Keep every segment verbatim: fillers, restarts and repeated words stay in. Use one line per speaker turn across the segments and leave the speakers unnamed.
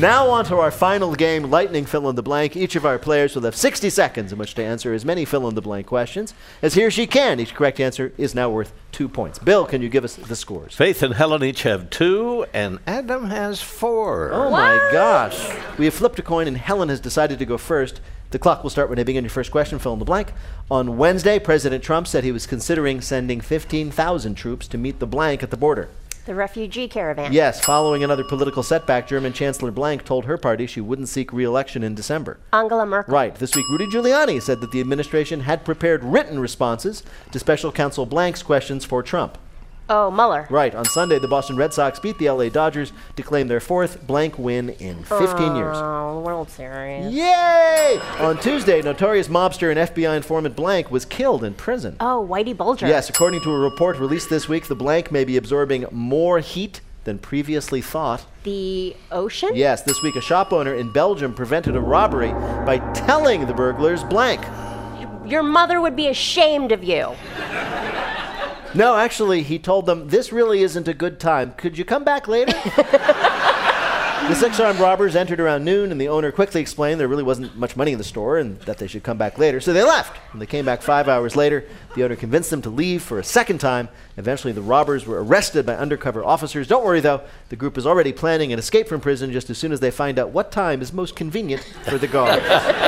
Now on to our final game, Lightning Fill in the Blank. Each of our players will have sixty seconds in which to answer as many fill in the blank questions as he or she can. Each correct answer is now worth two points. Bill, can you give us the scores?
Faith and Helen each have two, and Adam has four.
Oh,
What?
my gosh. We have flipped a coin, and Helen has decided to go first. The clock will start when I begin your first question, fill in the blank. On Wednesday, President Trump said he was considering sending fifteen thousand troops to meet the blank at the border.
The refugee caravan.
Yes, following another political setback, German Chancellor Blank told her party she wouldn't seek re-election in December.
Angela Merkel.
Right. This week, Rudy Giuliani said that the administration had prepared written responses to Special Counsel Blank's questions for Trump.
Oh, Mueller.
Right. On Sunday, the Boston Red Sox beat the L A Dodgers to claim their fourth blank win in fifteen years.
Oh, World Series.
Yay! On Tuesday, notorious mobster and F B I informant Blank was killed in prison.
Oh, Whitey Bulger.
Yes, according to a report released this week, the Blank may be absorbing more heat than previously thought.
The ocean?
Yes, this week a shop owner in Belgium prevented a robbery by telling the burglars Blank.
Your mother would be ashamed of you.
No, actually, he told them, this really isn't a good time. Could you come back later? The six armed robbers entered around noon, and the owner quickly explained there really wasn't much money in the store and that they should come back later. So they left. When they came back five hours later, the owner convinced them to leave for a second time. Eventually, the robbers were arrested by undercover officers. Don't worry, though. The group is already planning an escape from prison just as soon as they find out what time is most convenient for the guards.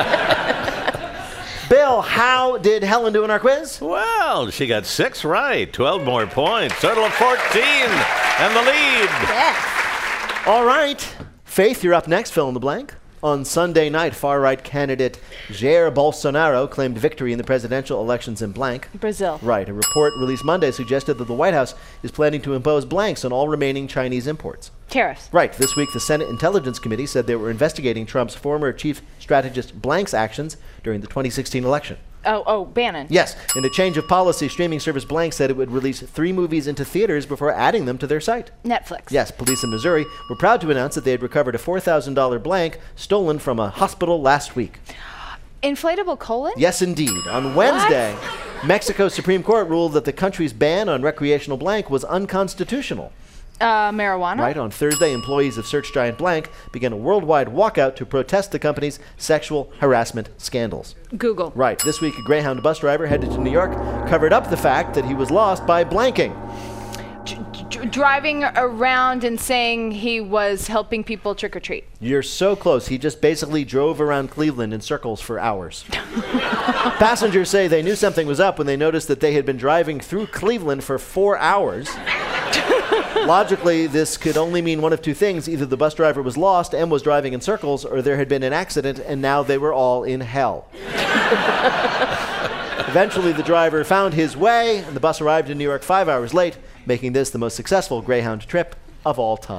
Bill, how did Helen do in our quiz?
Well, she got six right. twelve more points. Total of fourteen. And the lead.
Yes.
All right. Faith, you're up next. Fill in the blank. On Sunday night, far-right candidate Jair Bolsonaro claimed victory in the presidential elections in blank.
Brazil.
Right. A report released Monday suggested that the White House is planning to impose blanks on all remaining Chinese imports.
Tariffs.
Right. This week, the Senate Intelligence Committee said they were investigating Trump's former chief strategist Blank's actions during the twenty sixteen election.
Oh, oh, Bannon.
Yes. In a change of policy, streaming service Blank said it would release three movies into theaters before adding them to their site.
Netflix.
Yes. Police in Missouri were proud to announce that they had recovered a four thousand dollars blank stolen from a hospital last week.
Inflatable colon?
Yes, indeed. On Wednesday, Mexico's Supreme Court ruled that the country's ban on recreational blank was unconstitutional.
Uh, marijuana?
Right. On Thursday, employees of search giant Blank began a worldwide walkout to protest the company's sexual harassment scandals.
Google.
Right. This week, a Greyhound bus driver headed to New York covered up the fact that he was lost by blanking.
D- d- driving around and saying he was helping people trick or treat.
You're so close. He just basically drove around Cleveland in circles for hours. Passengers say they knew something was up when they noticed that they had been driving through Cleveland for four hours. Logically, this could only mean one of two things. Either the bus driver was lost and was driving in circles, or there had been an accident and now they were all in hell. Eventually, the driver found his way, and the bus arrived in New York five hours late, making this the most successful Greyhound trip of all time.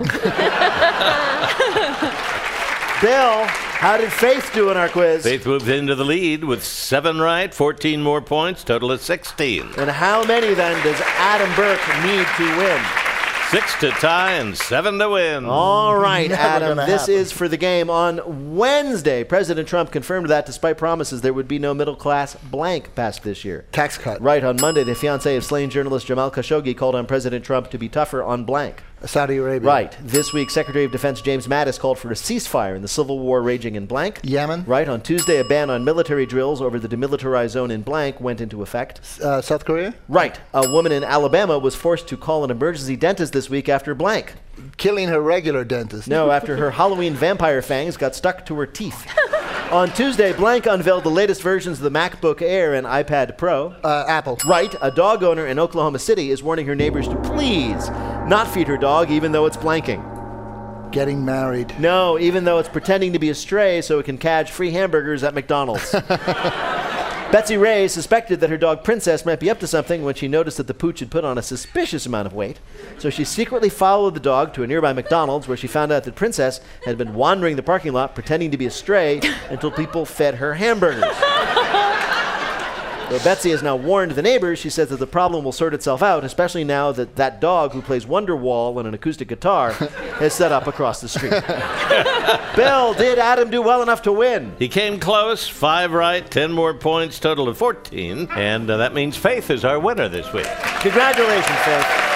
Bill, how did Faith do in our quiz?
Faith moves into the lead with seven right, fourteen more points, total of sixteen.
And how many, then, does Adam Burke need to win?
Six to tie and seven to win.
All right,
Never
Adam,
gonna
this
happen.
is for the game. On Wednesday, President Trump confirmed that despite promises there would be no middle-class blank passed this year.
Tax cut.
Right, on Monday, the fiancé of slain journalist Jamal Khashoggi called on President Trump to be tougher on blank.
Saudi Arabia.
Right. This week, Secretary of Defense James Mattis called for a ceasefire in the civil war raging in blank.
Yemen.
Right. On Tuesday, a ban on military drills over the demilitarized zone in blank went into effect.
Uh, South Korea.
Right. A woman in Alabama was forced to call an emergency dentist this week after blank.
Killing her regular dentist.
No, after her Halloween vampire fangs got stuck to her teeth. On Tuesday, Blank unveiled the latest versions of the MacBook Air and iPad Pro.
Uh, Apple.
Right, a dog owner in Oklahoma City is warning her neighbors to please not feed her dog even though it's blanking.
Getting married.
No, even though it's pretending to be a stray so it can catch free hamburgers at McDonald's. Betsy Ray suspected that her dog Princess might be up to something when she noticed that the pooch had put on a suspicious amount of weight. So she secretly followed the dog to a nearby McDonald's where she found out that Princess had been wandering the parking lot pretending to be a stray until people fed her hamburgers. Though Betsy has now warned the neighbors, she says that the problem will sort itself out, especially now that that dog who plays Wonderwall on an acoustic guitar has set up across the street. Bill, did Adam do well enough to win?
He came close, five right, ten more points, total of fourteen. And uh, that means Faith is our winner this week.
Congratulations, Faith.